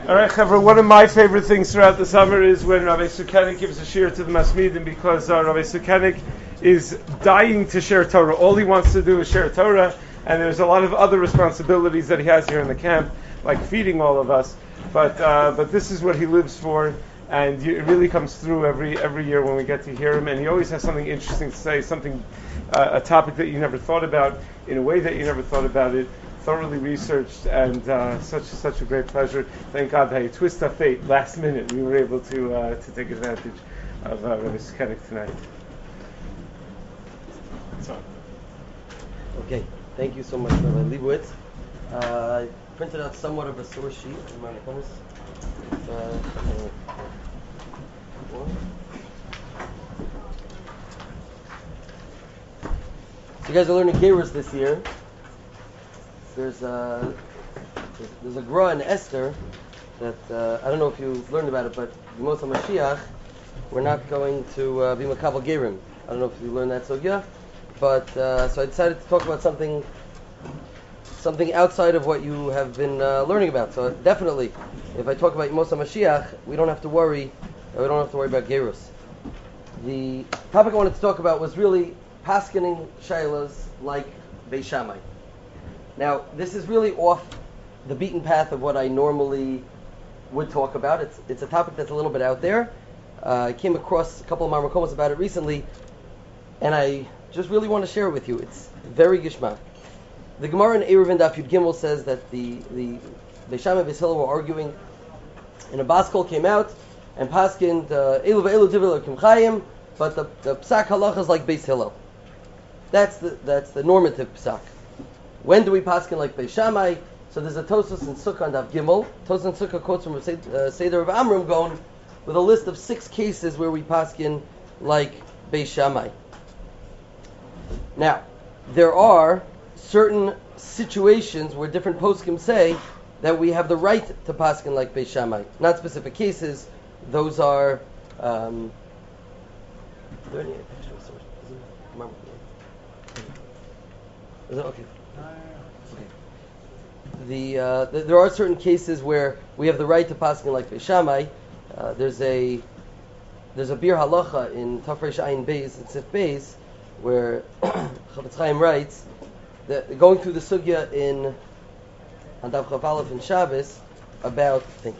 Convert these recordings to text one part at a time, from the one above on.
All right, Chevra, one of my favorite things throughout the summer is when Rabbi Sukenik gives a shir to the Masmidim, because Rabbi Sukenik is dying to share Torah. All he wants to do is share Torah, and there's a lot of other responsibilities that he has here in the camp, like feeding all of us. But this is what he lives for, and it really comes through every year when we get to hear him. And he always has something interesting to say, a topic that you never thought about, in a way that you never thought about it. Thoroughly researched, and such a great pleasure. Thank God that a twist of fate, last minute, we were able to take advantage of Rabbi Sukenik tonight. Okay, thank you so much, Rabbi Leibowitz. I printed out somewhat of a source sheet. So you guys are learning Geras this year. There's a Gra in Esther that I don't know if you've learned about it, but Yemos HaMashiach, we're not going to be Makabel Gerim. I don't know if you learned that sugya, but so I decided to talk about something outside of what you have been learning about. So definitely, if I talk about Yemos HaMashiach, we don't have to worry about Gerus. The topic I wanted to talk about was really paskening shaylas like Beis Shammai. Now, this is really off the beaten path of what I normally would talk about. It's a topic that's a little bit out there. I came across a couple of Marmakomos about it recently, and I just really want to share it with you. It's very gishmak. The Gemara in Eruvin Daf Yud Gimel says that the Beis Shammai and Beis Hillel were arguing, and a Baskol came out and paskined Elu ve'elu divil Kim Chayim, but the psak halacha is like Beis Hillel. That's the normative psak. When do we paskin like Beis Shammai? So there's a Tosfos in Sukkah and Daf Gimel. Tosfos in Sukkah quotes from Seder of Amram going with a list of 6 cases where we paskin like Beis Shammai. Now, there are certain situations where different poskim say that we have the right to paskin like Beis Shammai. Not specific cases. Those are. Are there any extra sources? Is it okay? There are certain cases where we have the right to paskin like Beis Shammai. There's a bir halacha in Tafresh Ayin Beis and Sif Beis where Chavetz Chaim writes that going through the sugya in Handav Chav Aleph in Shabbos about the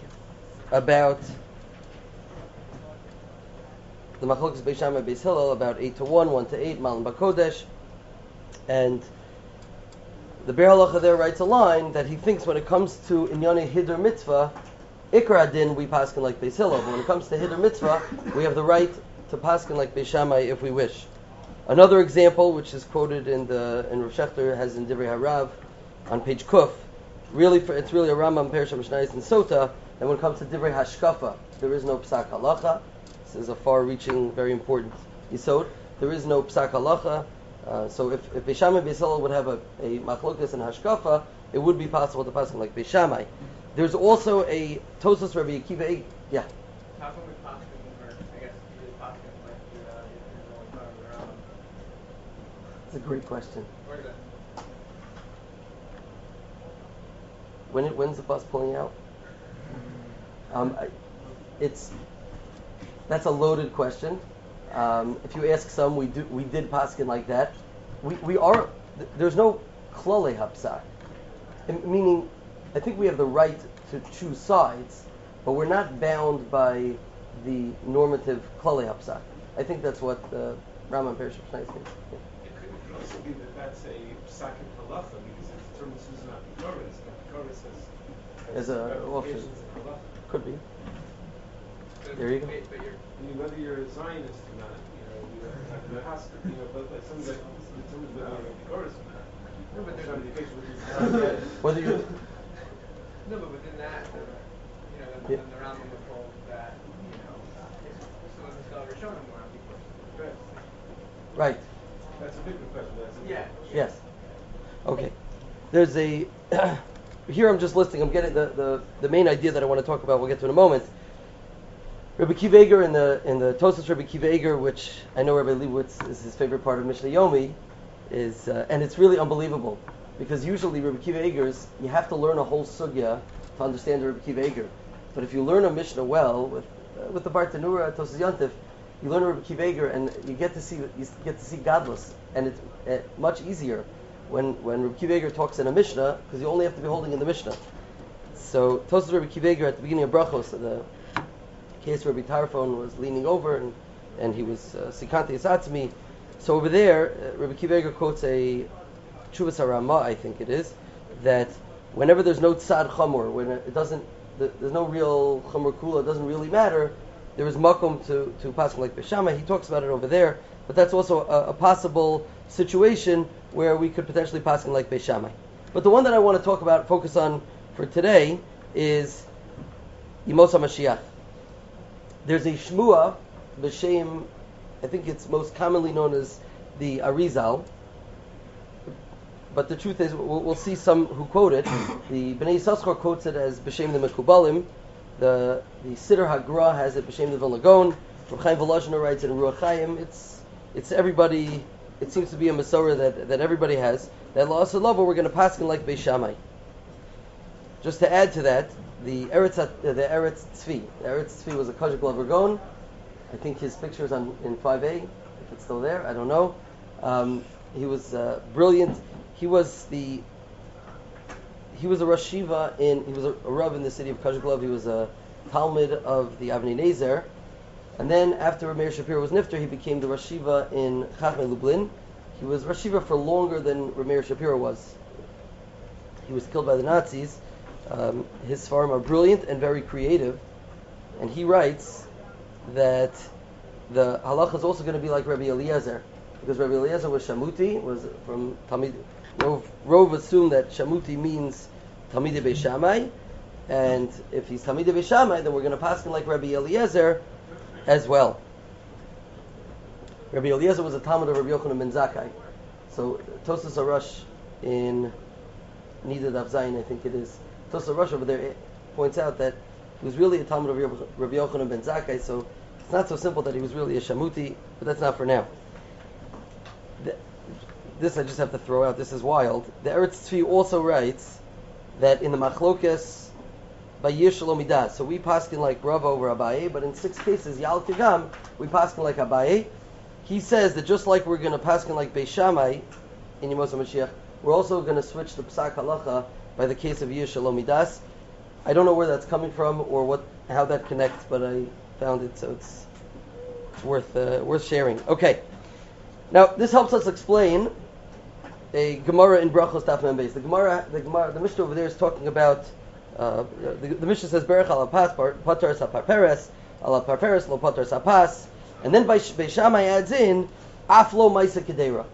Machlokes Beis Shammai Beis Hillel about 8-1, 1-8, Malan Bakodesh, and the Bir Halacha there writes a line that he thinks when it comes to Inyane Hiddur Mitzvah, Ikra Din we paskin like Beis Hillel, but when it comes to Hiddur Mitzvah, we have the right to paskin like Beis Shammai if we wish. Another example, which is quoted in Rav Shechter, has in Divrei Harav on page Kuf. It's really a Rambam Perish Mishnayos and Sota. And when it comes to Divrei Hashkafa, there is no psak halacha. This is a far-reaching, very important yisod. There is no psak halacha. So if Beis Shammai and Beis Hillel would have a machlokas and hashkafa, it would be possible to pass them like Beis Shammai. There's also a Tosfos Rabbi Akiva. Yeah. How can we pass them, or I guess we pass them like the That's a great question. Where is it? When's the bus pulling out? That's a loaded question. If you ask some, we did paskin like that. We are. There's no klale hapsak, meaning I think we have the right to choose sides, but we're not bound by the normative klale hapsak. I think that's what Rambam Perish Mishnayos means. It could also be that that's a psak in halacha because it determines who's not Bikoris. Bikoris has option. Could be. There you go. Whether you're a Zionist or not, there has to, but like some that determines whether you're a Bikoris or not. No, but there's whether you. No, but within that, the Rambam was told that some of the scholars shown him more on Bikoris. Right. That's a different question. Yeah. Yes. Okay. There's a. Here I'm just listing. I'm getting the main idea that I want to talk about. We'll get to in a moment. Rabbi Akiva Eiger in the Tosfos Rabbi Akiva Eiger, which I know Rabbi Leibowitz is his favorite part of Mishnah Yomi, is and it's really unbelievable because usually Rabbi Akiva Eiger's you have to learn a whole sugya to understand the Rabbi Akiva Eiger. But if you learn a Mishnah well with the Bartanura Tosas Yantif, you learn Rabbi Akiva Eiger, and you get to see Gadlus, and it's much easier when Rabbi Akiva Eiger talks in a Mishnah, because you only have to be holding in the Mishnah. So Tosas Rabbi Akiva Eiger at the beginning of Brachos, the case where Rabbi Tarfon was leaning over and he was Sikante Yisatzmi. So over there, Rabbi Akiva Eiger quotes a Chuvas HaRamah, I think it is, that whenever there's no tzad chamor, when it doesn't, there's no real chamor kula, it doesn't really matter, there is makom to paskin like Beis Shammai. He talks about it over there, but that's also a possible situation where we could potentially paskin like Beis Shammai. But the one that I want to talk about, focus on for today, is Yemos HaMashiach. There's a shmua, b'shem, I think it's most commonly known as the Arizal, but the truth is, we'll see some who quote it. The Bnei Yissaschar quotes it as b'shem the Mekubalim. The Siddur HaGra has it b'shem the Vilna Gaon. Reb Chaim Volozhiner writes it in Ruach Chaim. It's everybody. It seems to be a Masorah that everybody has. That La'aseh Lava we're going to paskin like Beis Shammai. Just to add to that, the Eretz Tzvi. The Eretz Tzvi was a Kajik Lover Gaon. I think his picture is in 5A. If it's still there, I don't know. He was brilliant. He was a Rosh Shiva he was a Rav in the city of Kazhiklov. He was a Talmud of the Avnei Nezer. And then after Rav Meir Shapiro was Nifter, he became the Rosh Shiva in Chachmei Lublin. He was Rosh Shiva for longer than Rav Meir Shapiro was. He was killed by the Nazis. His Sfarim are brilliant and very creative. And he writes that the halacha is also going to be like Rabbi Eliezer, because Rabbi Eliezer was Shamuti, was from Talmid. Rov assumed that Shamuti means Talmidei Beis Shammai, and if he's Talmidei Beis Shammai, then we're going to pass him like Rabbi Eliezer as well. Rabbi Eliezer was a Talmud of Rabbi Yochanan ben Zakkai. So Tosas Arush in Nida Daf Zayin, I think it is, Tosas Arush over there points out that he was really a Talmud of Rabbi Yochanan ben Zakkai, so it's not so simple that he was really a Shamuti, but that's not for now. This I just have to throw out, this is wild. The Eretz Tzvi also writes that in the Machlokes by Yir Shalom Midas, so we paskin like Rav over Abaye, but in 6 cases, Yal Tigam, we paskin like Abaye. He says that just like we're going to paskin like Beis Shammai in Yemos HaMashiach, we're also going to switch the Psak Halacha by the case of Yir Shalom Midas. I don't know where that's coming from or how that connects, but I found it, so it's worth sharing. Okay. Now, this helps us explain a Gemara in Brachos Daf Mem Beis. The Mishnah over there is talking about the Mishnah says Berach ala pas patar sa parperes ala parperes lo patar sa pas, and then Beis Shammai adds in aflo ma'isa kedera.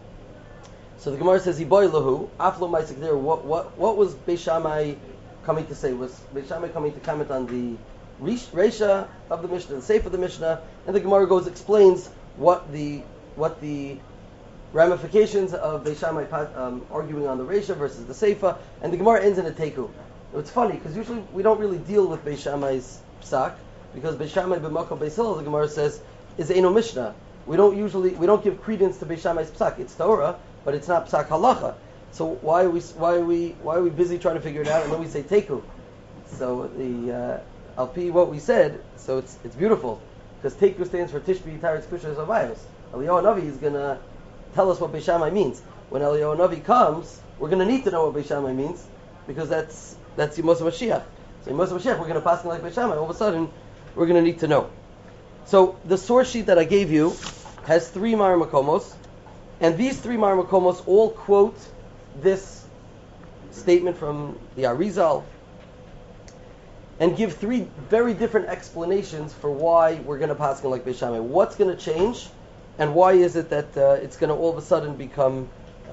So the Gemara says iboy lahu aflo ma'isa kedera. What was Beis Shammai coming to say? Was Beis Shammai coming to comment on the Reisha of the Mishnah, the Seif of the Mishnah, and the Gemara explains what the ramifications of Beis Shammai arguing on the Reisha versus the Seifa, and the Gemara ends in a Teiku. It's funny, because usually we don't really deal with Beis Shammai's Psak, because Beis Shammai b'makom Beis Hillel, the Gemara says, is Eino Mishnah. We don't give credence to Beis Shammai's Psak. It's Torah, but it's not Psak Halacha. So why are we busy trying to figure it out, and then we say Teiku? So the Alpi what we said, so it's beautiful, because Teiku stands for Tishbi Taretz Kushas Avayos. Eliyahu Navi is going to tell us what Beis Shammai means. When Eliyahu Navi comes, we're going to need to know what Beis Shammai means, because that's Yemos HaMashiach. So Yemos HaMashiach, we're going to pass like Beis Shammai. All of a sudden, we're going to need to know. So the source sheet that I gave you has 3 Mar Makomos, and these 3 Mar Makomos all quote this statement from the Arizal, and give 3 very different explanations for why we're going to pass like Beis Shammai. What's going to change? And why is it that it's going to all of a sudden become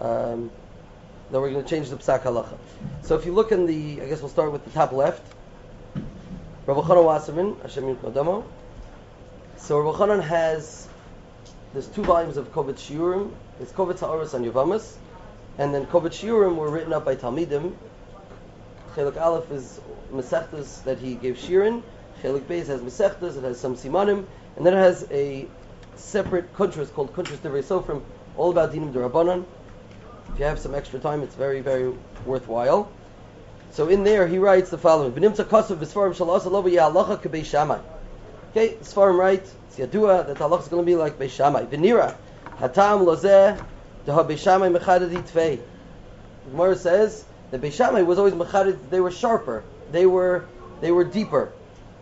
that we're going to change the Psak Halacha? So if you look in I guess we'll start with the top left. Rav Chanan Wasserman, Hashem Yimkodamo. So Rav Chanan there's 2 volumes of Kovetz Shiurim. It's Kovetz Ha'oros on Yavamas, and then Kovetz Shiurim were written up by Talmidim. Chelik Aleph is Masechtas that he gave Shirin. Chelik Beis has Masechtas, it has some Simanim, and then it has a separate kuntras called Kuntras Divrei Sofrim, all about Dinim D'Rabbanan. If you have some extra time, it's very, very worthwhile. So in there he writes the following: V'nimtza kasav v'sfarim shalas alova yehalacha k'bei Shammai. Okay, Sfarim write, it's Yadua that the halacha is going to be like Beis Shammai. V'nira hatam lozeh deha Beis Shammai mechaded itvei. The Gemara says that Beis Shammai was always mechaded. They were sharper. They were deeper.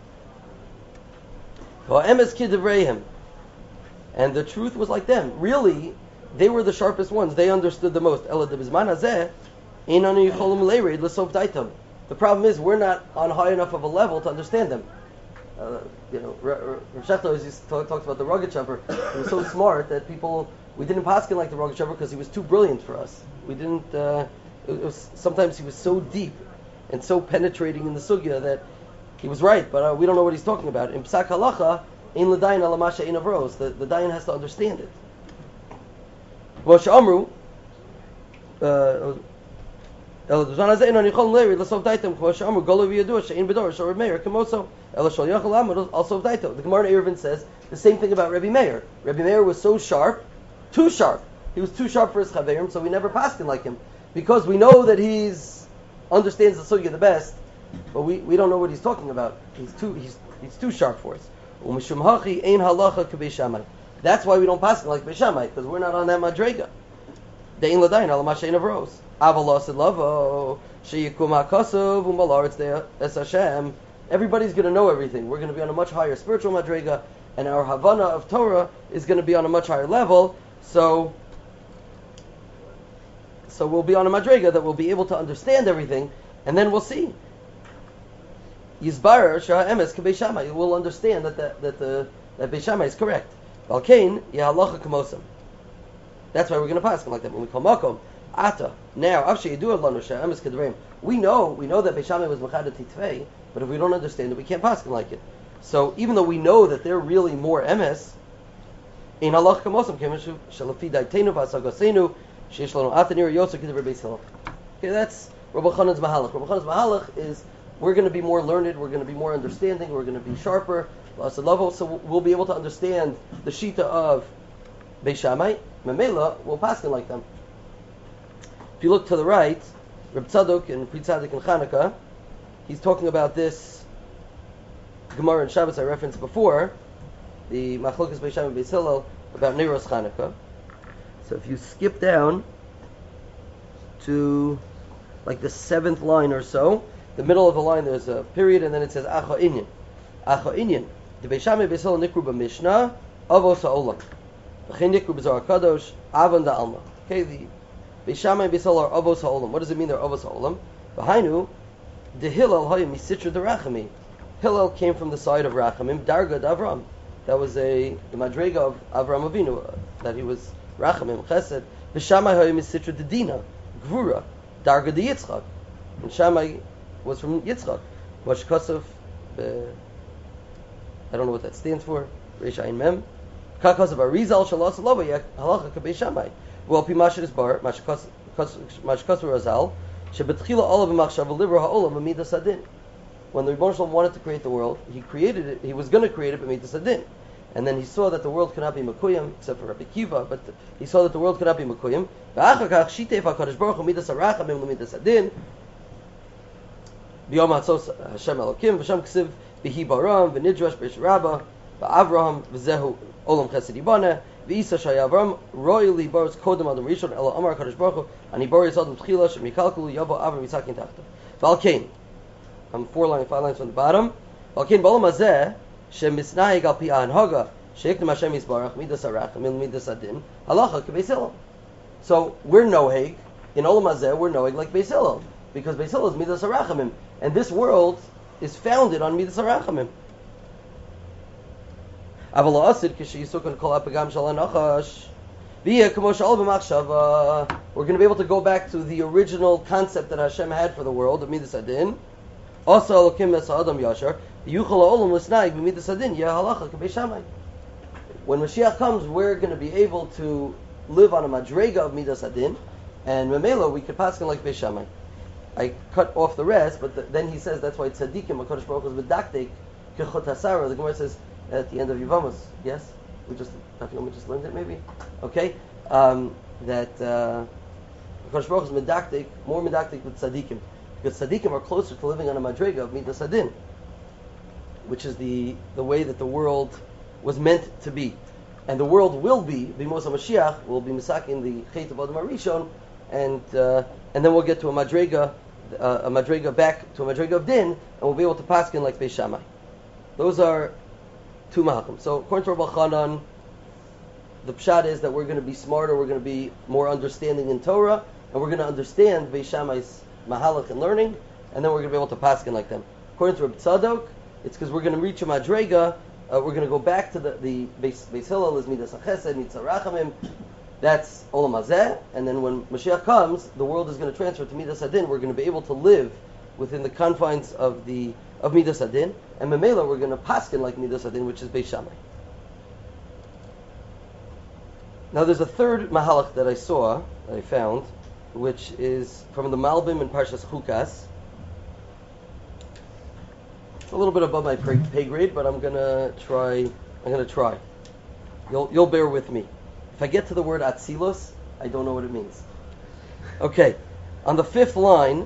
Ha'emes kidvrehim, and the truth was like them. Really, they were the sharpest ones. They understood the most. Ela debizman hazeh ein anu yicholim leirid l'sof daitam. The problem is we're not on high enough of a level to understand them. Rav Shechter always talks about the Rogatchover. He was so smart that we didn't paskin like the Rogatchover because he was too brilliant for us. We didn't. Sometimes he was so deep and so penetrating in the sugya that he was right, but we don't know what he's talking about. In Psak Halacha, in l'dayin alamasha in avros, the dayan has to understand it. Moshe Amru. Also, the Gemara in Eruvin says the same thing about Rebbe Meir. Rebbe Meir was so sharp, too sharp. He was too sharp for his chaverim, so we never passed him like him, because we know that he's understands the sugya the best, but we don't know what he's talking about. He's too sharp for us. That's why we don't pass him like Beis Shammai, because we're not on that madrega. Dein ladayin al mashayin of rose. Avalos lavo sheyikum hakasav umalaretz de es Hashem. Everybody's going to know everything. We're going to be on a much higher spiritual madrega, and our Havana of Torah is going to be on a much higher level. So we'll be on a madrega that we'll be able to understand everything, and then we'll see. Yizbarer shah emes k'Beis Shammai. We'll understand that Beis Shammai is correct. Valkein yehalacha k'mosam. That's why we're going to pass like that. When we call makom ata now, after you do it, we know that Beis Shammai was mechaded titvei, but if we don't understand it, we can't pass like it. So even though we know that they're really more emes, in halacha k'mosam kemishu shalafi daitenu v'asagasenu sheish lanu ata nir yosef k'dever Beis Hillel. Okay, that's Rabbi Chanan's mahalach. Rabbi Chanan's mahalach is we're going to be more learned, we're going to be more understanding, we're going to be sharper, so we'll be able to understand the shita of Beis Shammai. Memela will pass like them. If you look to the right, Reb Tzadok and Pri Tzadik and Chanukah, he's talking about this Gemara and Shabbos I referenced before, the Machlokas Beis Shammai Beis Hillel about Neiros Chanukah. So if you skip down to like the 7th line or so, the middle of the line there's a period and then it says Acha Inyan. Acha Inyan. The Beis Shammai Beis Hillel Nikru b'Mishnah Avos HaOlam. Okay, the Beis Shammai Beis Hillel are Avos HaOlam. What does it mean they're Avos HaOlam? Behind the Hillel Hayim Misitra de Rachamim. Hillel came from the side of Rachamim, Darga d'Avram. That was the madrega of Avram Avinu, that he was Rachamim, Chesed. Beis Shammai Hayim Misitra de Dina, Gvura, Darga de Yitzchak. And Shammai was from Yitzchak. Wash Kosov, I don't know what that stands for, Reish Ayin Mem. Kakos of Arizal Shalos Lova Halacha K'Beis Shammai. Well, Pimasher is bar Mashkos Razal Shebetchila Olav Machshav Libra Ha'olam B'Midas Adin. When the Rebbeinu Shalom wanted to create the world, he created it. He was going to create it B'Midas Adin, and then he saw that the world cannot be Mekuyim except for Rabbi Kiva. But he saw that the world cannot be Mekuyim. V'achakach Shitef Hakadosh Baruch Hu Midas Arachamim L'Midas Adin. B'Yom Hatzos Hashem Elokim V'Shem Ksiv B'Hi Baram V'Nidrash B'Ish Rabbah V'Avraham V'Zehu Olam Chesed Yibana V'Isa Shayavram Royally Boris Kodem Adam Rishon Elo Amar Kadosh Baruch Hu Ani Boris Adam Tchila Shem Yikalkulu Yavo Avram Yitzhakin Tachta Valkein. I'm 5 lines from the bottom. Valkein B'Olam Hazeh Shem Misnayig Al Pi Hanhaga Sheiknem Hashem Yisbarach Midas Arachamim Midas Adin Halacha K'Beis Hillel. So we're noheg in Olam Hazeh. We're noheg like Beis Hillel because Beis Hillel is Midas Arachamim, and this world is founded on Midas Arachamim. We're going to be able to go back to the original concept that Hashem had for the world of Midas Adin. Also, when Mashiach comes, we're going to be able to live on a madrega of Midas Adin, and Memela we could pass like Beis Shammai. I cut off the rest, but then he says that's why tzaddikim HaKadosh Baruch Hu is medaktek kechot hasara. The Gemara says at the end of Yevamos, yes, we just learned it maybe. Okay, that HaKadosh Baruch Hu is medaktek, more medaktek with tzaddikim. because tzaddikim are closer to living on a madrega of midas hadin, which is the way that the world was meant to be. And the world will be B'mos HaMashiach, will be misakin the Chet of Adam HaRishon, and then we'll get to a madrega back to a madrega of din, and we'll be able to paskin like Beis Shammai. Those are two mahalchim. So according to Rabbi Chanan, the pshat is that we're going to be smarter, we're going to be more understanding in Torah, and we're going to understand Beis Shammai's mahalach and learning, and then we're going to be able to paskin like them. According to Rabbi Tzadok, it's because we're going to reach a madrega. We're going to go back to the Beis Hillel is midas hachesed, mitzvah rachamim. That's olam hazeh, and then when Mashiach comes, the world is going to transfer to midas hadin. We're going to be able to live within the confines of midas hadin, and memela we're going to paskin like midas hadin, which is Beis Shammai. Now there's a third mahalach that I found, which is from the Malbim in Parshas Chukas. It's a little bit above my pay grade, but I'm gonna try. You'll bear with me. If I get to the word Atzilos, I don't know what it means. Okay, on the fifth line,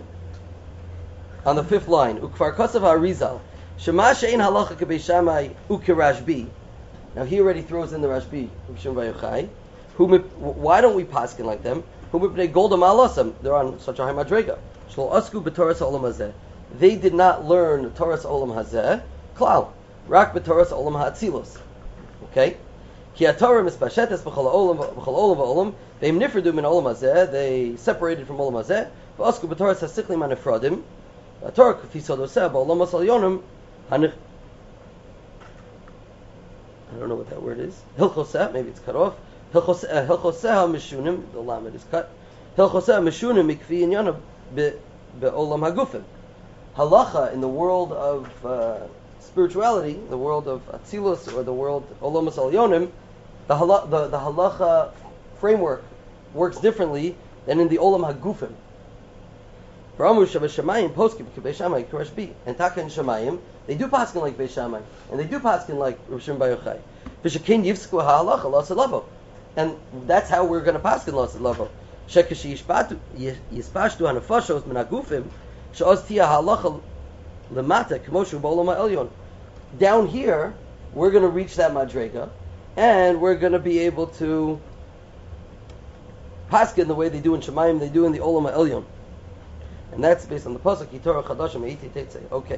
Ukvar Kosav HaRizal, Shema she'ein halacha keBeis Shammai u'kerashbi. Now he already throws in the Rashbi, Shimon Bar Yochai. Why don't we paskin like them? Who mipnei golda ma'alosam? They're on such a high madrega. Shlo asku b'Torah ha'olam hazeh. They did not learn Torah ha'olam hazeh. Klal, rak b'Torah ha'olam ha'atzilos. Okay. Ki haTorah mispashetes b'chol olam v'olam. They nifredu min olam hazeh. They separated from olam hazeh. V'asku b'Torah ha'siklim ha'nefradim. Torah k'fisod oseh ba'olam ha'salyonim hanich. I don't know what that word is. Hilchoseh, maybe it's cut off. Hilchoseh mishunim, the lamed is cut. Hilchoseh mishunim mikfi inyana be'olam hagufim. Halacha in the world of spirituality, the world of Atzilus or the world Olamas Alyonim, the halacha framework works differently than in the Olam Hagufim. And Taka and Shemayim, they do paskin like Beis Shammai, and they do paskin like Rav Shimon Bar Yochai. And that's how we're going to paskin Lasid Lavo. Down here, we're going to reach that madrega, and we're going to be able to paskin the way they do in Shemayim, they do in the Olam HaElyon. And that's based on the pasuk Yitorah Chadashim Eiti Tetzei. Okay.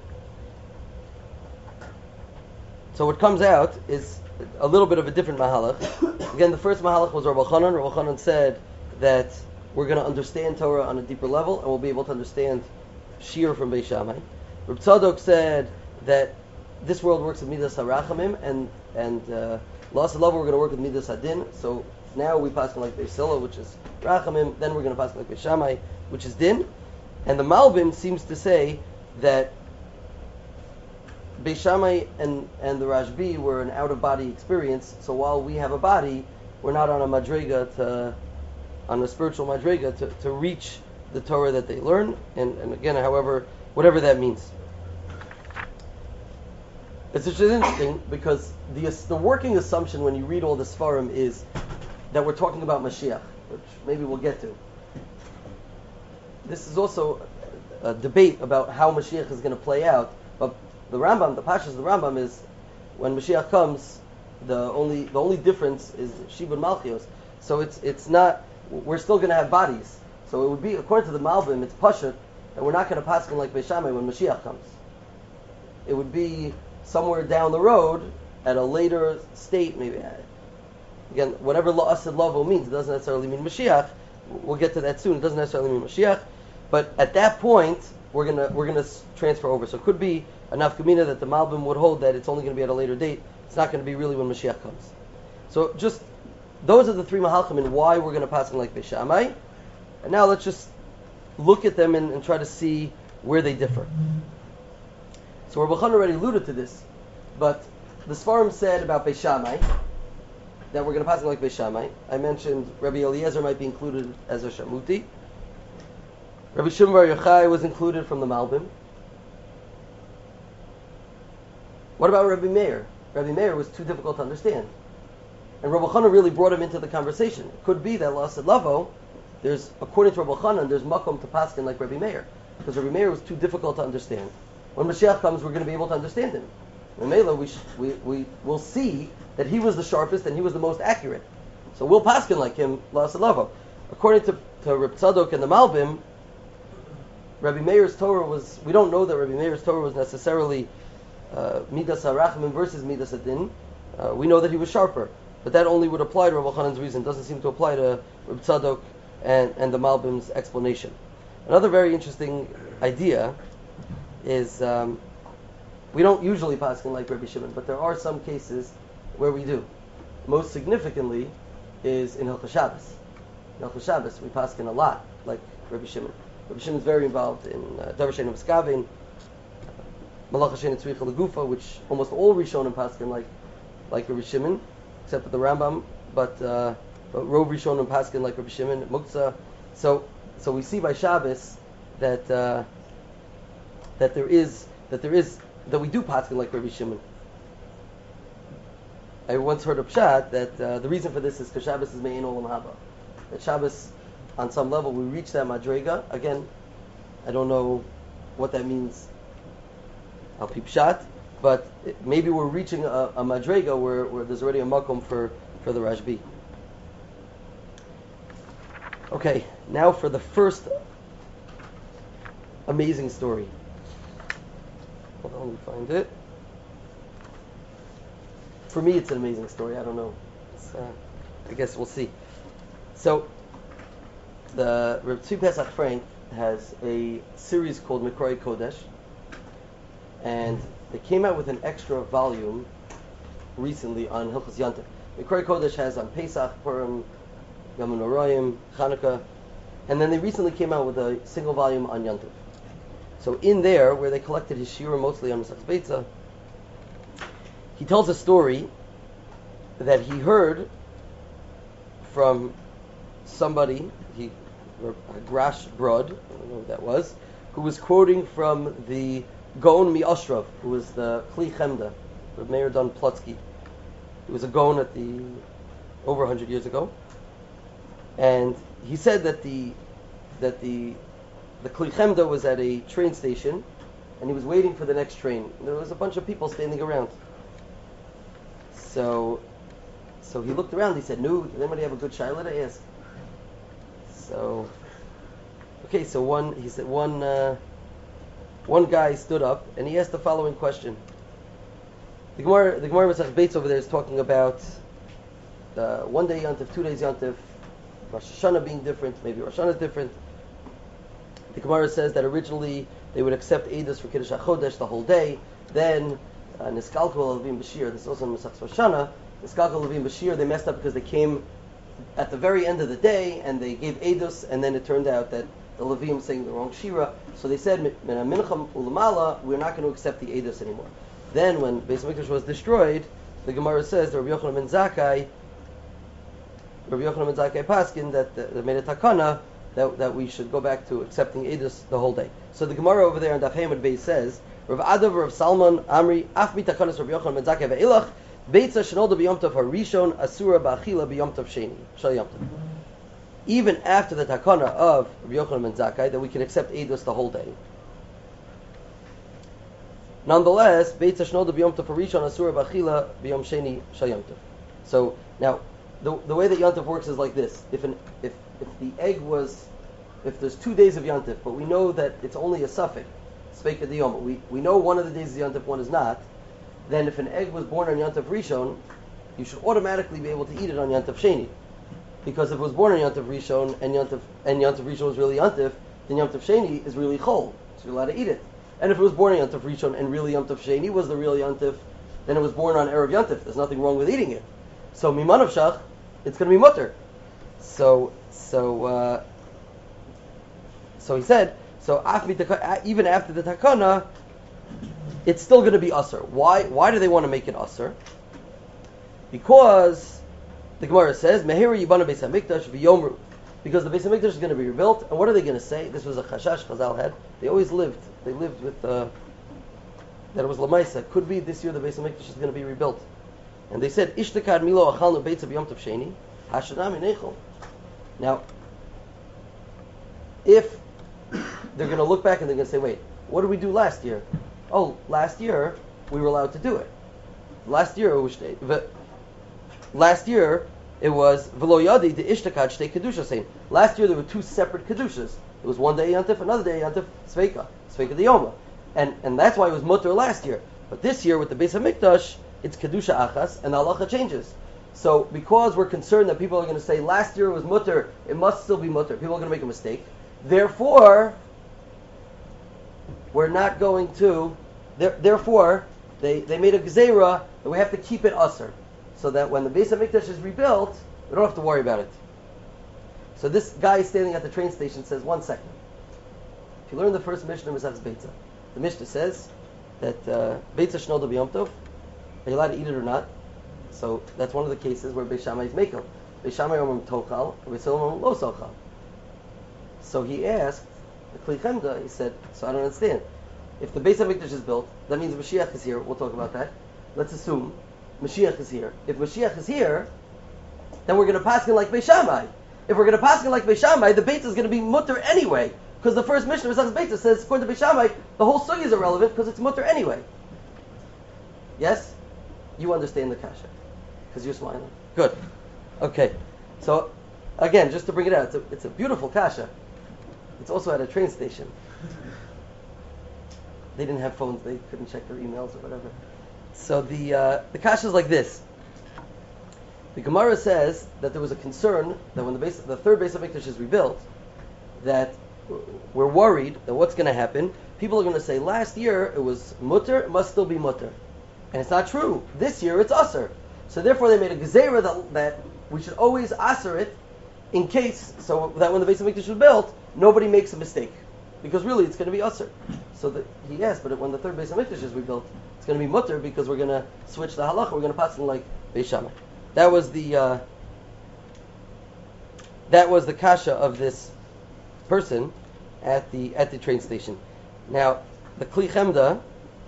So what comes out is a little bit of a different mahalach. Again, the first mahalach was Rabbi Chanan. Rabbi Chanan said that we're going to understand Torah on a deeper level, and we'll be able to understand Shir from Beis Shammai. Reb Tzadok said that this world works with Midas HaRachamim, and Las Love we're going to work with Midas Hadin. So now we pass like Beis Hillel, which is Rachamim. Then we're going to pass like Beis Shammai, which is Din. And the Malbim seems to say that Beis Shammai and the Rashbi were an out-of-body experience. So while we have a body, we're not on a madrega on a spiritual madrega to reach the Torah that they learn. And again, however, whatever that means. It's just interesting because the working assumption when you read all the Sfarim is that we're talking about Mashiach, which maybe we'll get to. This is also a debate about how Mashiach is going to play out. But the Rambam, the Pashas of the Rambam is when Mashiach comes, the only difference is Shibud Malchios. So it's not, we're still going to have bodies. So it would be, according to the Malbim, it's Pashat, and we're not going to paskin like Beis Shammai when Mashiach comes. It would be somewhere down the road at a later state, maybe. Again, whatever La'asid Lavo means, it doesn't necessarily mean Mashiach. We'll get to that soon. It doesn't necessarily mean Mashiach. But at that point, we're gonna transfer over. So it could be a nafkamina that the Malbim would hold that it's only going to be at a later date. It's not going to be really when Mashiach comes. So just those are the three mahalchim and why we're going to pass them like Beis Shammai. And now let's just look at them and try to see where they differ. So Rabbi Chanan already alluded to this, but the Sfarim said about Beis Shammai that we're going to pass them like Beis Shammai. I mentioned Rabbi Eliezer might be included as a Shamuti. Rabbi Shimon Bar Yochai was included from the Malbim. What about Rabbi Meir? Rabbi Meir was too difficult to understand. And Rabbi Chanan really brought him into the conversation. It could be that Lasid Lavo, according to Rabbi Chanan, there's makom to paskin like Rabbi Meir. because Rabbi Meir was too difficult to understand. When Mashiach comes, we're going to be able to understand him. Mela, we will see that he was the sharpest and he was the most accurate. So we'll paskin like him, la'asalavo. According to Reb Tzadok and the Malbim, Rabbi Meir's Torah was, we don't know that Rabbi Meir's Torah was necessarily Midas HaRachman versus Midas HaDin. We know that he was sharper. But that only would apply to Rabbi Chanan's reason. It doesn't seem to apply to Reb Tzadok and the Malbim's explanation. Another very interesting idea is we don't usually paskin like Rabbi Shimon, but there are some cases where we do. Most significantly is in Hilchos Shabbos. In Hilchos Shabbos, we paskin a lot like Rabbi Shimon. Rabbi Shimon is very involved in Davar Shein Miskavin, Malach Shein Tzricha Legufa, which almost all Rishonim paskin like Rabbi Shimon, except for the Rambam. But Rov Rishonim paskin like Rabbi Shimon, Muktzah. So we see by Shabbos that we do paskin like Rabbi Shimon. I once heard a pshat that the reason for this is because Shabbos is Me'in Olam Haba. That Shabbos, on some level, we reach that madrega. Again, I don't know what that means. I'll peep pshat, but maybe we're reaching a madrega where there's already a makom for the Rashbi. Okay, now for the first amazing story. Hold on, let me find it. For me, it's an amazing story. I don't know. I guess we'll see. So, the Reb Tzvi Pesach Frank has a series called Mikroi Kodesh, and they came out with an extra volume recently on Hilchos Yantiv. Mikroi Kodesh has on Pesach, Purim, Yom Noraim, Chanukah, and then they recently came out with a single volume on Yantiv. So in there, where they collected his shiur mostly on Masechtas Beitza, he tells a story that he heard from somebody, a Grash Brod, I don't know who that was, who was quoting from the Gaon MiOshrov, who was the Kli Chemda, Reb Meir Don Plotsky. He was a Gaon over 100 years ago, and he said that the Kli Chemda was at a train station, and he was waiting for the next train. There was a bunch of people standing around. So he looked around. He said, "No, does anybody have a good shaila to ask?" So one guy stood up and he asked the following question. The Gemara Masech Beitz over there is talking about 1 day Yantiv, 2 days Yantiv, Rosh Hashanah being different, maybe Rosh Hashanah is different. The Gemara says that originally they would accept Eidos for Kiddush HaChodesh the whole day. Then Niskalkol Levim Bashir, this is also in Masech Rosh Hashanah, Niskalkol Levim Bashir, they messed up because they came at the very end of the day and they gave Eidos, and then it turned out that the Levim sang the wrong Shira. So they said, Mincham Ulamala, we're not going to accept the Eidos anymore. Then when Beis HaMikdash was destroyed, the Gemara says that Rabbi Yochanan ben Zakkai paskin that made a takana that we should go back to accepting Eidos the whole day. So the Gemara over there on Daf Hamad Beis says, Rav Adav, Rav Salman, Amri, Afmi takanas Rabbi Yochanan ben Zakkai ve'ilach, Beitza shenolda b'yom tov harishon, asura ba'achila b'yom tov sheni, shal yom tov. Even after the takana of Rabbi Yochanan ben Zakkai, that we can accept Eidos the whole day. Nonetheless, Beitza shenolda b'yom tov harishon, asura ba'achila b'yom sheni, shal yom tov. So now, the way that Yom Tov works is like this: if the egg was, if there's 2 days of Yom Tov, but we know that it's only a suffix, Sveika Diyom, but we know one of the days is Yom Tov, one is not, then if an egg was born on Yom Tov Rishon, you should automatically be able to eat it on Yom Tov Sheni. Because if it was born on Yom Tov Rishon and Yom Tov Rishon was really Yom Tov, then Yom Tov Sheni is really Chol, so you're allowed to eat it. And if it was born on Yom Tov Rishon and really Yom Tov Sheni was the real Yom Tov, then it was born on Erev Yom Tov. There's nothing wrong with eating it. So Miman Shach, it's going to be mutter. So he said, even after the takana, it's still going to be usher. Why do they want to make it usher? Because the Gemara says, Mehira Yibana Beis HaMikdash v'yomru. Because the Beis HaMikdash is going to be rebuilt, and what are they going to say? This was a chashash Chazal had. They lived with that it was Lamaisa. Could be this year the Beis HaMikdash is going to be rebuilt. And they said, Ishtakad Milo Achalnu Beitza B'Yom Tov Sheni, Hashanami Nechol. Now, if they're going to look back and they're going to say, wait, what did we do last year? Oh, last year we were allowed to do it. Last year it was v'lo yadi de ishtakad shtei kedusha saying. Last year there were two separate kedushas. It was one day yantif, another day yantif sveika de yoma, and that's why it was mutter last year. But this year with the Beis Hamikdash, it's kedusha achas, and the halacha changes. So because we're concerned that people are going to say last year it was mutter, it must still be mutter. People are going to make a mistake. Therefore, we're not going to. Therefore, they made a gezerah that we have to keep it usher, so that when the Beis Hamikdash is rebuilt, we don't have to worry about it. So this guy standing at the train station says, 1 second. If you learn the first Mishnah in Masechus Beitza, the Mishnah says that Beitza Shnoda B'Yom Tov, are you allowed to eat it or not? So that's one of the cases where Beis Shammai is mekel. Beis Shammai omrim tochal, Beis Hillel omrim lo sochal. So he asked the Kli Chemda, he said, so I don't understand. If the Beis Hamikdash is built, that means Mashiach is here. We'll talk about that. Let's assume Mashiach is here. If Mashiach is here, then we're going to pass him like Beis Shammai. If we're going to pass him like Beis Shammai, the Beitza is going to be mutter anyway, because the first Mishnah of Masechus Beitza says, according to Beis Shammai, the whole sugi is irrelevant because it's mutter anyway. Yes? You understand the kasha, because you're smiling. Good. Okay. So, again, just to bring it out, it's a beautiful kasha. It's also at a train station. They didn't have phones; they couldn't check their emails or whatever. So the kasha is like this. The Gemara says that there was a concern that when the third Beis Hamikdash is rebuilt, that we're worried that what's going to happen. People are going to say, last year it was mutter, it must still be mutter. And it's not true. This year it's usher. So therefore they made a gezerah that we should always usher it in case, so that when the Beis Hamikdash is built, nobody makes a mistake. Because really it's going to be usher. So he asked, but when the third Beis Hamikdash is rebuilt, it's going to be mutter because we're going to switch the halacha, we're going to pass it like Beis Shammai. That was the kasha of this person at the train station. Now, the Kli Chemda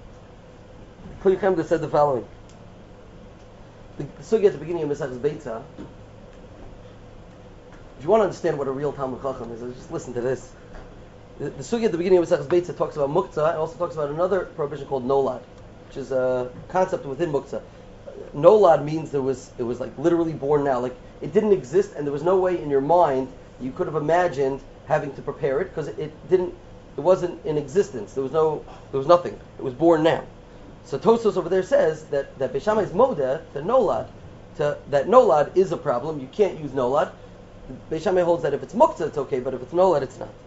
said the following. The sugi at the beginning of Masechus Beitza. If you want to understand what a real Talmud Chacham is, just listen to this. The sugi at the beginning of Masechus Beitza talks about muktzah, and also talks about another prohibition called nolad, which is a concept within muktzah. Nolad means it was like literally born now, like it didn't exist, and there was no way in your mind you could have imagined having to prepare it because it wasn't in existence. There was nothing. It was born now. So Tosfos over there says that Beis Shammai is modeh to nolad, that nolad is a problem. You can't use nolad. Beis Shammai holds that if it's muktzah it's okay, but if it's nolad it's not.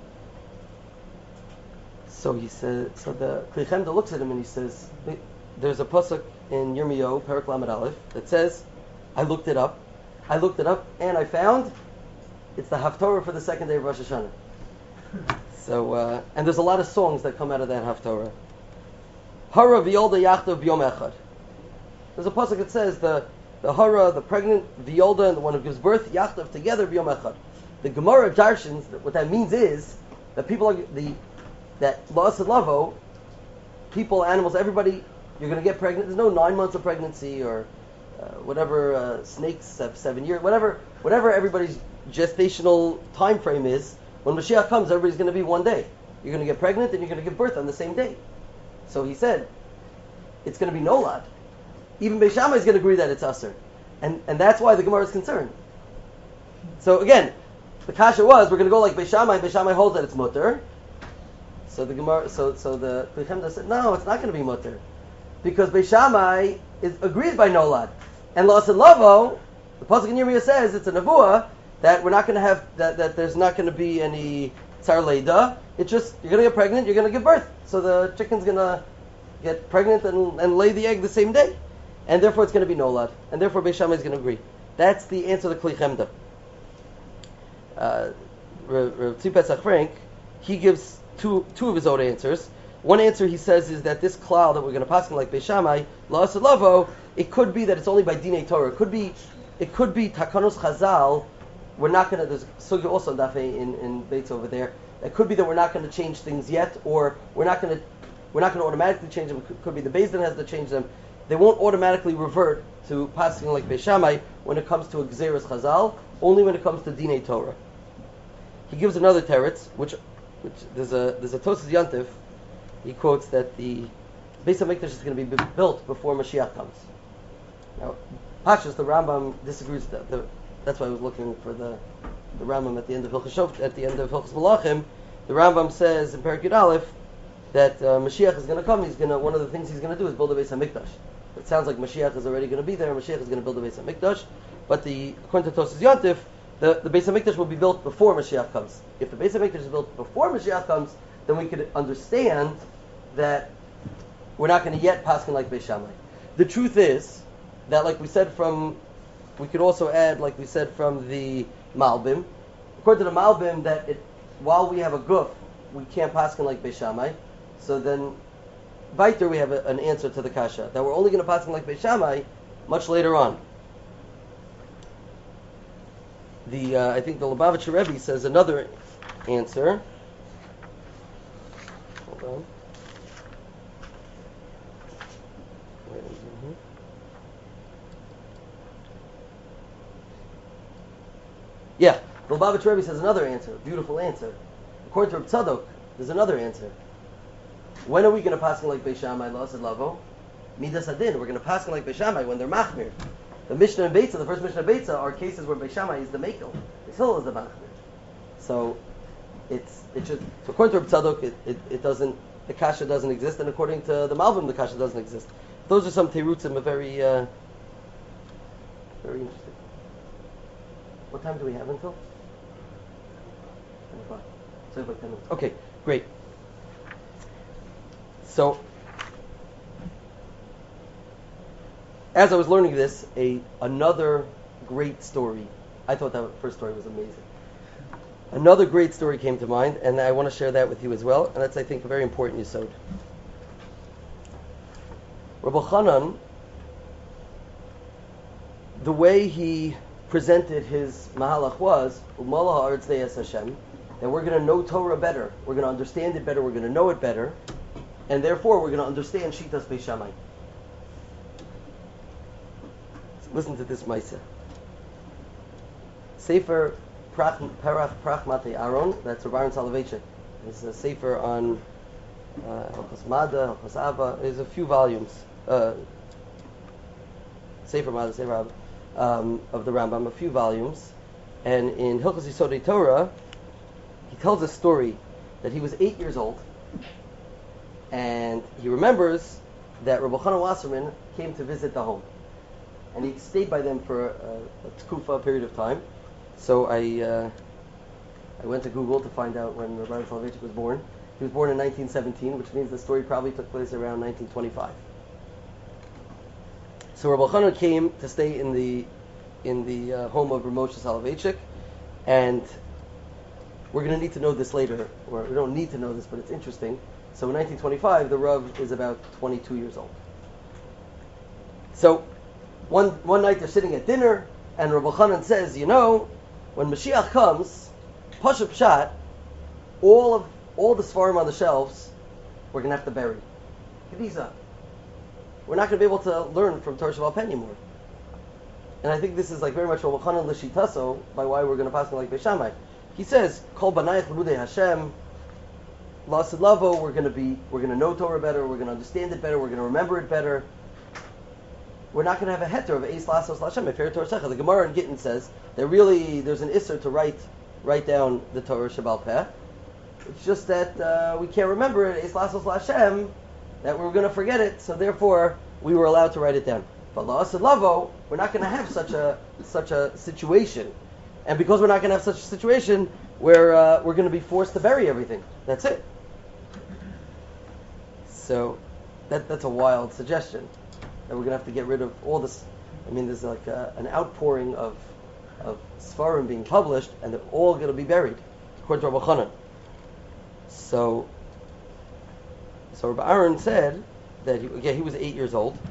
So he says. So the Kli Chemda looks at him and he says, there's a pasuk in Yirmiyahu, Perek Lamed Aleph, that says, I looked it up, and I found it's the Haftorah for the second day of Rosh Hashanah. So, and there's a lot of songs that come out of that Haftorah. Hara v'yolda yachdav b'yom echad. There's a pasuk that says the hara, the pregnant, v'yolda, and the one who gives birth, yachdav together b'yom echad. The Gemara darshans, what that means is that people are that la'as and lavo, people, animals, everybody. You're going to get pregnant. There's no 9 months of pregnancy or whatever snakes have 7 years. Whatever everybody's gestational time frame is. When Mashiach comes, everybody's going to be one day. You're going to get pregnant and you're going to give birth on the same day. So he said, it's going to be nolad. Even Beis Shammai is going to agree that it's usher, and that's why the Gemara is concerned. So again, the kasha was we're going to go like Beis Shammai. Beis Shammai holds that it's mutter. So the Gemara, so the Kli Chemda said, no, it's not going to be mutter. Because Beis Shammai agrees by nolad, and La'as and Lavo, the pasuk in Yirmiyah says it's a nevuah that we're not going to have that there's not going to be any tsar leida. It's just you're going to get pregnant, you're going to give birth, so the chicken's going to get pregnant and lay the egg the same day, and therefore it's going to be nolad, and therefore Beis Shammai is going to agree. That's the answer to Kli Chemda. Rav Tzvi Pesach Frank, he gives two of his own answers. One answer he says is that this cloud that we're going to pass like Beis Shammai, La'as and Lavo, it could be that it's only by Dinei Torah. It could be Takanos Chazal. We're not going to. There's sugya also dafe in Beitz over there. It could be that we're not going to change things yet, or we're not going to automatically change them. It could be the Beis Din has to change them. They won't automatically revert to passing like Beis Shammai when it comes to a Gzeres Chazal. Only when it comes to Dinei Torah. He gives another teretz, which which there's a Tosas Yantif. He quotes that the Beis Hamikdash is going to be built before Mashiach comes. Now, Pashas, the Rambam disagrees with that. That's why I was looking for the Rambam at the end of Hilchos Malachim. The Rambam says in Perek Yud Aleph that Mashiach is going to come. One of the things he's going to do is build a Beis Hamikdash. It sounds like Mashiach is already going to be there. Mashiach is going to build a Beis Hamikdash, but according to Tosas Yantif, the Beis Hamikdash will be built before Mashiach comes. If the Beis Hamikdash is built before Mashiach comes, then we could understand that we're not going to yet paskin like Beis Shammai. The truth is that, like we said we could also add, like we said from the Malbim, according to the Malbim, that while we have a guf, we can't paskin like Beis Shammai. So then, weiter we have an answer to the kasha that we're only going to paskin like Beis Shammai much later on. I think the Lubavitcher Rebbe says another answer. Hold on. Yeah, the Lubavitcher Rebbe says another answer, beautiful answer. According to Reb Tzadok, there's another answer. When are we going to paskin like Beis Shammai, La'asad Lavo? Midas Adin. We're going to paskin like Beis Shammai when they're machmir. The Mishnah and Beitza, the first Mishnah and Beitza, are cases where Beis Shammai is the mekel, Beis Hillel is the machmir. So so according to Reb Tzadok, it doesn't, the kasha doesn't exist, and according to the Malvim, the kasha doesn't exist. Those are some terutzim, very very interesting. What time do we have until? 10 o'clock. So we have like 10 minutes. Okay, great. So, as I was learning this, another great story. I thought that first story was amazing. Another great story came to mind, and I want to share that with you as well. And that's, I think, a very important yesod. Rabbi Chanan, the way he presented his mahalach was U'malah ha'aretz de'es Hashem, that we're going to know Torah better, we're going to understand it better, we're going to know it better, and therefore we're going to understand Shitas Beis Shammai. Listen to this Maisa. Sefer Parach Prachmatei Aaron, that's Rav Aaron Soloveitchik. It's a sefer on Hilchos Mada, Hilchos Abba. There's a few volumes. Sefer Mada, Sefer Abba. Of the Rambam, a few volumes, and in Hilchos Yisodei Torah, he tells a story that he was 8 years old, and he remembers that Rabbi Chanan Wasserman came to visit the home, and he stayed by them for a tkufa period of time. So I went to Google to find out when Rabbi Soloveitchik was born. He was born in 1917, which means the story probably took place around 1925. So Rabbi Chanan came to stay in the home of Rav Moshe Soloveitchik, and we're going to need to know this later, or we don't need to know this, but it's interesting. So in 1925, the Rav is about 22 years old. So one night they're sitting at dinner, and Rabbi Chanan says, when Mashiach comes, Pashup Pshat, all the Sfarim on the shelves, we're going to have to bury. Kediza. We're not going to be able to learn from Torah Sheba'al Peh anymore. And I think this is like very much Rabbi Chanan L'Shitaso, by why we're going to pass like Beis Shammai. He says, Kol Banayach L'Mudei Hashem, La'asad Lavo, we're going to know Torah better, we're going to understand it better, we're going to remember it better. We're not going to have a heter of Eis Lasos L'Hashem, Efer Torah Secha. The Gemara in Gittin says that really there's an isser to write down the Torah Sheba'al Peh. It's just that we can't remember it, Eis Lasos L'Hashem, that we were going to forget it, so therefore we were allowed to write it down. But La'asad Lavo, we're not going to have such a situation, and because we're not going to have such a situation, we're going to be forced to bury everything. That's it. So that's a wild suggestion that we're going to have to get rid of all this. I mean, there's like an outpouring of Sfarim being published, and they're all going to be buried, according to Rabbi Chanan. So Rabbi Aaron said that he was 8 years old,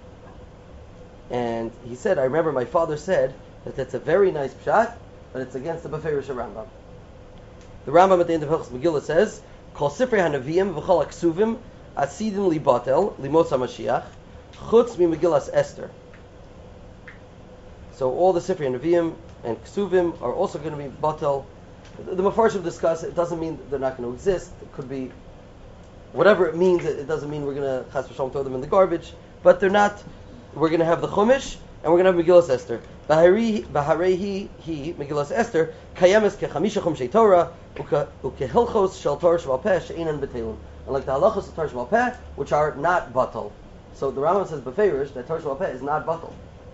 and he said, I remember my father said that that's a very nice pshat, but it's against the Beferish Rambam. The Rambam at the end of Hilchos Megillah says, Kol Sifrei HaNeviim v'chol HaKsuvim asidim libatel limos HaMashiach chutz mi Megillas Esther. So all the Sifrei HaNeviim and Ksuvim are also going to be batel The Mefarshim discuss, it doesn't mean they're not going to exist. It could be whatever it means. It doesn't mean we're going to chas v'shalom throw them in the garbage, but they're not. We're going to have the Chumash and we're going to have Megillas Esther. B'harei he Megillas Esther kayemes kechamisha chumshei Torah ukehilchos shel Torah shebal peh she'inan b'telum. And like the halachos of Torah shebal peh, which are not batal. So the Rambam says b'feirish that Torah shebal peh is not batal.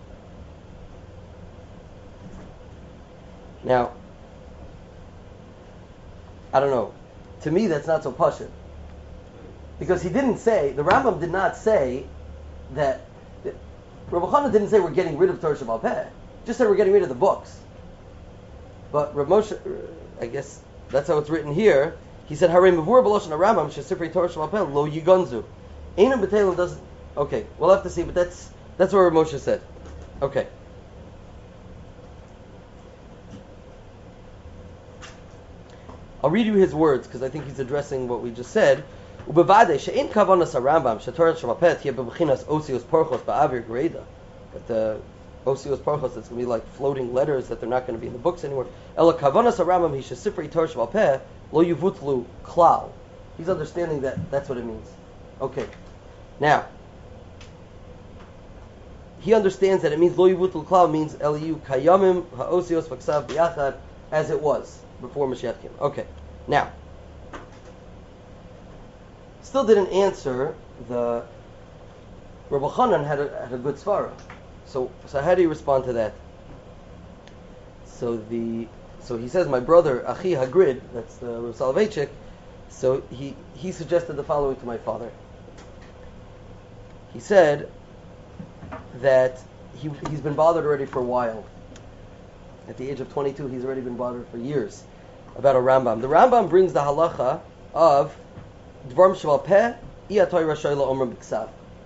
Now, I don't know. To me, that's not so pashut. Because he didn't say, the Rambam did not say that, Rabbi Chana didn't say we're getting rid of Torah Shebal Peh. Just said we're getting rid of the books. But Rav Moshe, I guess that's how it's written here. He said, Harei mevur b'loshen Rambam shesifrei Torah Shebal Peh lo yigonzu. Einam b'telem doesn't. Okay, we'll have to see, but that's what Rav Moshe said. Okay. I'll read you his words because I think he's addressing what we just said. Ubevade she'in kavanas Rambam shetorah Shebal Peh tiye bebechinas osios porchos ba'avir greda. But the osios porchos, that's going to be like floating letters that they're not going to be in the books anymore. Ela kavanas Rambam he shesifrei Torah Shebal Peh lo yuvutlu klal. He's understanding that that's what it means. Okay, now he understands that it means lo yuvutlu klal means eliu kayamim ha'osios v'ksav b'yachad as it was before Mashiach came. Okay, now, still didn't answer the Rabbi Chanan had a good svara. So how do you respond to that? So he says, my brother Achi Hagrid, that's the Rav Soloveitchik. So he suggested the following to my father. He said that he's been bothered already for a while. At the age of 22, he's already been bothered for years about a Rambam. The Rambam brings the halacha of Dvarim Shebal Peh Iyatoy Rashoyla Omer B'Ksav.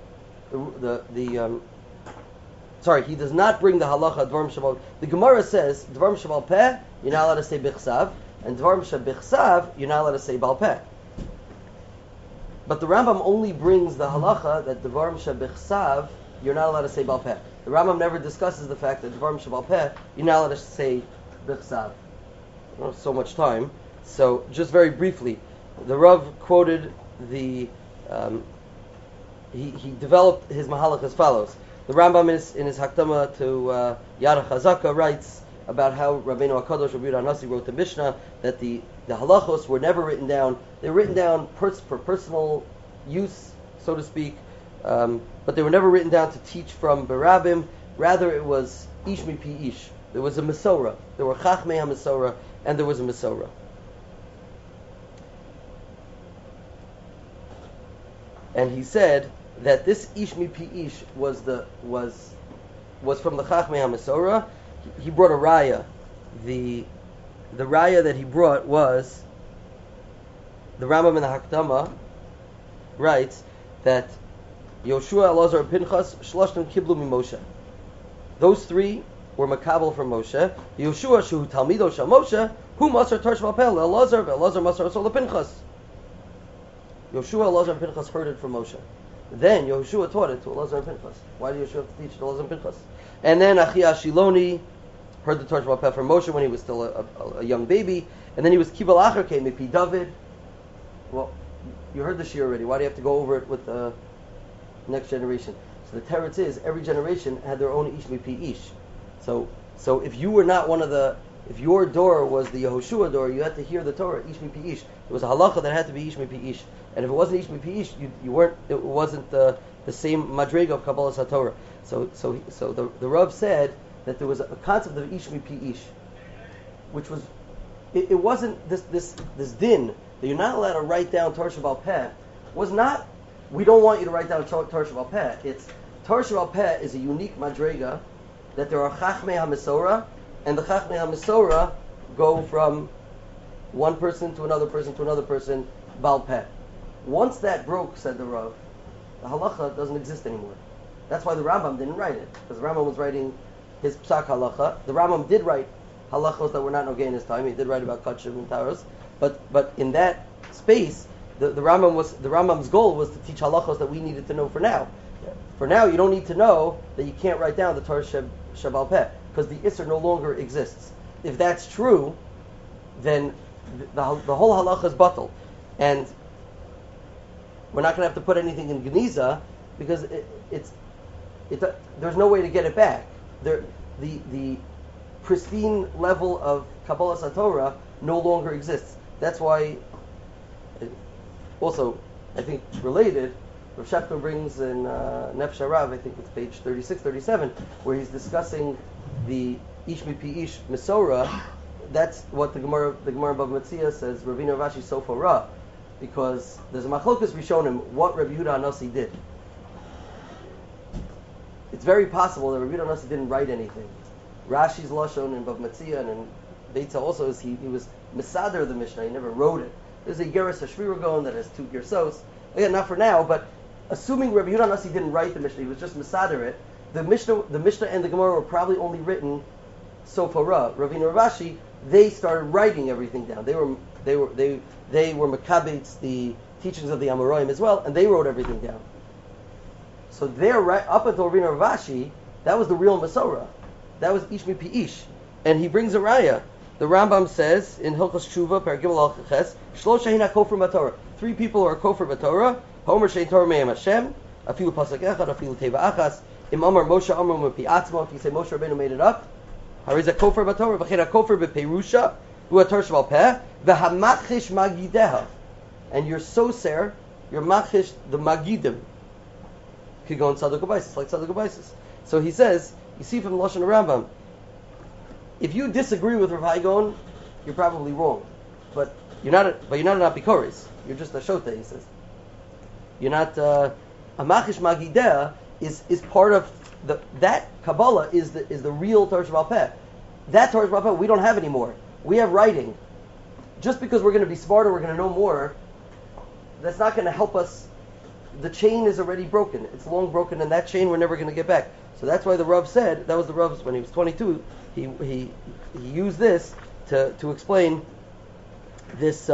Sorry, he does not bring the halacha Dvarim Shebal. The Gemara says Dvarim Shebal Peh you're not allowed to say B'Chsav, and Dvarim Sheb'Chsav you're not allowed to say Bal Peh. But the Rambam only brings the halacha that Dvarim Sheb'Chsav you're not allowed to say Bal Peh. The Rambam never discusses the fact that Dvarim Shebal Peh you're not allowed to say B'Chsav. Not so much time. So just very briefly, the Rav quoted the. He developed his mahalach as follows. The Rambam in his Hakdama to Yad HaChazaka writes about how Rabbeinu HaKadosh Rabbi Yehuda HaNasi wrote the Mishnah that the halachos were never written down. They were written down for personal use, so to speak, but they were never written down to teach from Barabim. Rather, it was ish mipi ish. There was a Mesorah. There were Chachmei HaMesorah, and there was a Mesorah. And he said that this ish mipi ish was from the Chachmei HaMesorah. He brought a raya. The raya that he brought was the Rambam in the Hakdama writes that Yoshua, Elazar, and Pinchas shloshtem kiblu mi-Moshe. Those three were makabel from Moshe. Yoshua, shu talmido shel Moshe, hu masar Torah Shebal Peh Elazar, ve'Elazar masar also lePinchas. Yoshua, Elazar, and Pinchas heard it from Moshe. Then Yoshua taught it to Elazar and Pinchas. Why did Yoshua have to teach it to Elazar and Pinchas? And then Achia Shiloni heard the Torah Shebal Peh from Moshe when he was still a young baby. And then he was Kibal Acher came Mipi David. Well, you heard the shir already. Why do you have to go over it with the next generation? So the teretz is every generation had their own ish mipi ish. So if you were not if your door was the Yehoshua door, you had to hear the Torah ish mipi ish. There was a halacha that had to be ish mipi ish, and if it wasn't ish mipi ish, you weren't. It wasn't the same madrega of Kabbalah HaTorah. So the Rav said that there was a concept of ish mipi ish, which was it wasn't this din that you're not allowed to write down Torah Shebal Peh was not. We don't want you to write down Torah Shebal Peh. It's Torah Shebal Peh is a unique madrega that there are Chachmei HaMesorah, and the Chachmei HaMesorah go from one person to another person, Bal Peh. Once that broke, said the Rav, the halacha doesn't exist anymore. That's why the Rambam didn't write it, because the Rambam was writing his Psak halacha. The Rambam did write halachos that were not nogay in his time. He did write about Kachim and Taros, but in that space, the Rambam's goal was to teach halachos that we needed to know for now. For now, you don't need to know that you can't write down the Torah Shebal Peh because the Isser no longer exists. If that's true, then the whole halacha is batal, and we're not going to have to put anything in Geniza because there's no way to get it back. The pristine level of Kabbalah Satorah no longer exists. That's why, also, I think related, Rav Shapko brings in Nefesh Harav, I think it's page 36, 37, where he's discussing the Ish Mipi Ish Mesorah. That's what the Gemara Bava Metzia says, Ravina Rashi Sofa Ra, because there's a machlokas Rishonim what Rabbi Yehuda Hanasi did. It's very possible that Rabbi Yehuda Hanasi didn't write anything. Rashi's lashon in Bava Metzia and in Beitza also is he was Mesader the Mishnah, he never wrote it. There's a Geras HaShviragon that has 2 Gersos. Again, not for now, but assuming Rabbi Yehuda Hanasi didn't write the Mishnah, he was just Mesader it, the Mishnah and the Gemara were probably only written Sofa Ra. Ravina Rashi, they started writing everything down. They were Makabetz, the teachings of the Amoraim as well, and they wrote everything down. So there, right up until Ravina Rashi, that was the real Masorah. That was Ish Mipi Ish. And he brings a raya. The Rambam says in Hilchos Tshuva, Per Gimel Al Ches, Shlosha Hina Kofar B'Torah. 3 people are Kofar B'Torah. Homer Shein Torah Me'em Hashem. Afilu Pasuk Echad, Afilu Teva Achas. Im Amar Moshe Amar Mipi Atzmo. If you say Moshe Rabbeinu made it up, Hariza Kofar B'Torah. V'china Kofar B'Perusha. Hu Ator Shval Peh. V'Hamachish Magideha. And you're so ser, you're Machish the Magidim. Could go in Tzaddik Ubaisis, like Tzaddik Ubaisis. So he says, you see from Lashon Rambam, if you disagree with Rav Hai Gaon, you're probably wrong. But you're not an Apikoris. You're just a Shota, he says. You're not a Machish Magideh is part of that Kabbalah is the real Torah Sheba'al Peh. That Torah Sheba'al Peh we don't have anymore. We have writing. Just because we're going to be smarter, we're going to know more, that's not going to help us. The chain is already broken. It's long broken, and that chain we're never going to get back. So that's why the Rav said, that was the Rav's when he was 22, he used this to explain this.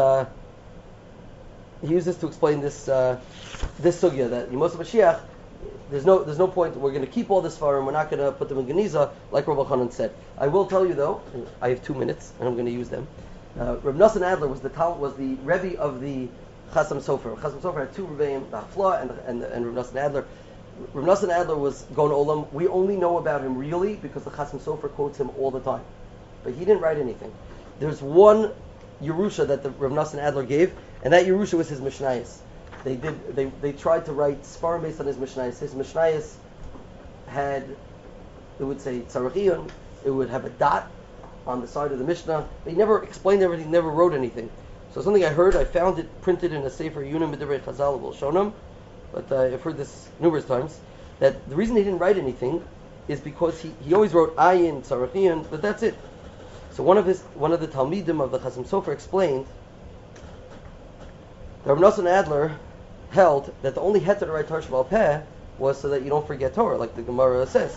He used this to explain this sugya that Yemos Mashiach. There's no point. We're going to keep all this far, and we're not going to put them in Geniza, like Rabbi Chanan said. I will tell you though. I have 2 minutes, and I'm going to use them. Reb Nosson Adler was the Rebbe of the Chasam Sofer. Chasam Sofer had 2 Rebbeim, the Hafla and Reb Nosson Adler. Reb Nosson Adler was Gon Olam. We only know about him really because the Chasam Sofer quotes him all the time. But he didn't write anything. There's one Yerusha that the Reb Nosson Adler gave, and that Yerusha was his Mishnayos. They tried to write Sfarim based on his Mishnayos. His Mishnayos had, it would say Tzarechiyun, it would have a dot on the side of the Mishnah. They never explained everything, never wrote anything. So something I heard, I found it printed in a Sefer Yunim B'Divrei Chazal will show them. But I've heard this numerous times, that the reason he didn't write anything is because he always wrote Ayin, Tzarechiyun, but that's it. So one of the Talmidim of the Chasam Sofer explained that Reb Nosson Adler held that the only heter to write Torah Sheba'al Peh was so that you don't forget Torah, like the Gemara says.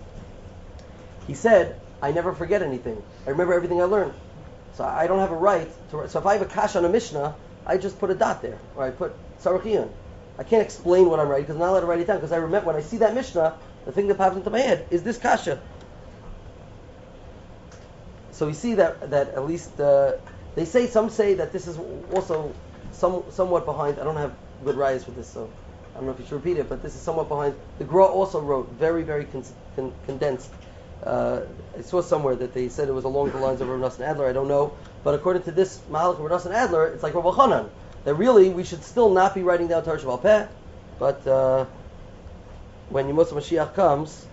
He said, I never forget anything. I remember everything I learned. So I don't have a right to write. So if I have a kasha on a Mishnah, I just put a dot there, or I put Tzarechiyun. I can't explain what I'm writing because I'm not allowed to write it down because I remember when I see that Mishnah, the thing that pops into my head is this kasha. So we see that at least some say that this is also somewhat behind. I don't have good rayas for this, so I don't know if you should repeat it, but this is somewhat behind. The Gra also wrote very, very condensed. I saw somewhere that they said it was along the lines of Rav Nosson Adler. I don't know, but according to this Mahalach of Rav Nosson Adler, it's like Rav Chanan. That really we should still not be writing down Torah Sheba'al Peh, but when Yemos Mashiach comes,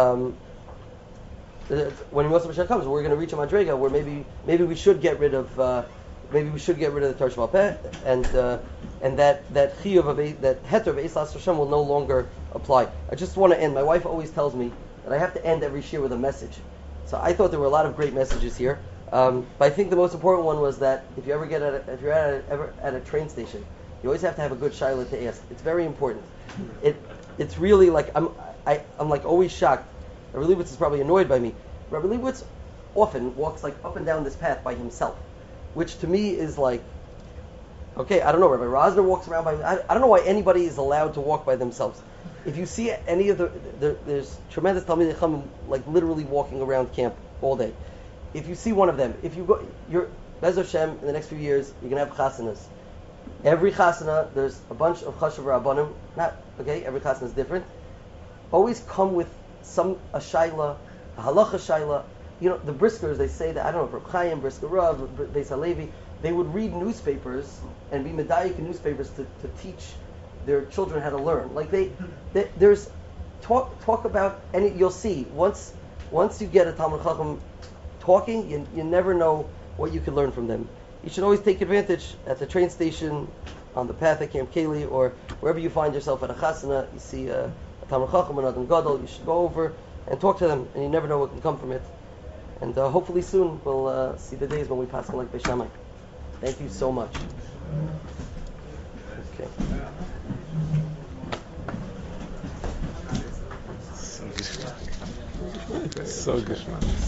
we're going to reach a madrega where maybe we should get rid of the Torah Sheba'al Peh, and that chiyuv of that heter of Eis Las Hashem will no longer apply. I just want to end. My wife always tells me that I have to end every shir with a message. So I thought there were a lot of great messages here. But I think the most important one was that if you're ever at a train station, you always have to have a good shaila to ask. It's very important. It's really like I'm like always shocked. Rabbi Leibowitz is probably annoyed by me. Rabbi Leibowitz often walks like up and down this path by himself, which to me is like, okay, I don't know. Rabbi Rosner walks around by. I don't know why anybody is allowed to walk by themselves. If you see any of there's tremendous Talmidei Chacham like literally walking around camp all day. If you see one of them, if you go, Bez Hashem, in the next few years, you're going to have chasanas. Every chasana, there's a bunch of chashav rabbanim. Not, okay, every chasana is different. Always come with a shayla, a halacha shayla. You know, the briskers, they say that, I don't know, Reb Chaim, Brisker Rav, Beis HaLevi, they would read newspapers and be medayik in newspapers to teach their children how to learn. Like there's talk about, and you'll see, once you get a Talmud Chacham talking, you never know what you can learn from them. You should always take advantage at the train station, on the path at Camp Kaylee, or wherever you find yourself at a chasana, you see a Talmud Chacham, an Adam Gadol, you should go over and talk to them, and you never know what can come from it. And hopefully soon we'll see the days when we pass like Beis Shammai. Thank you so much. Okay. So good.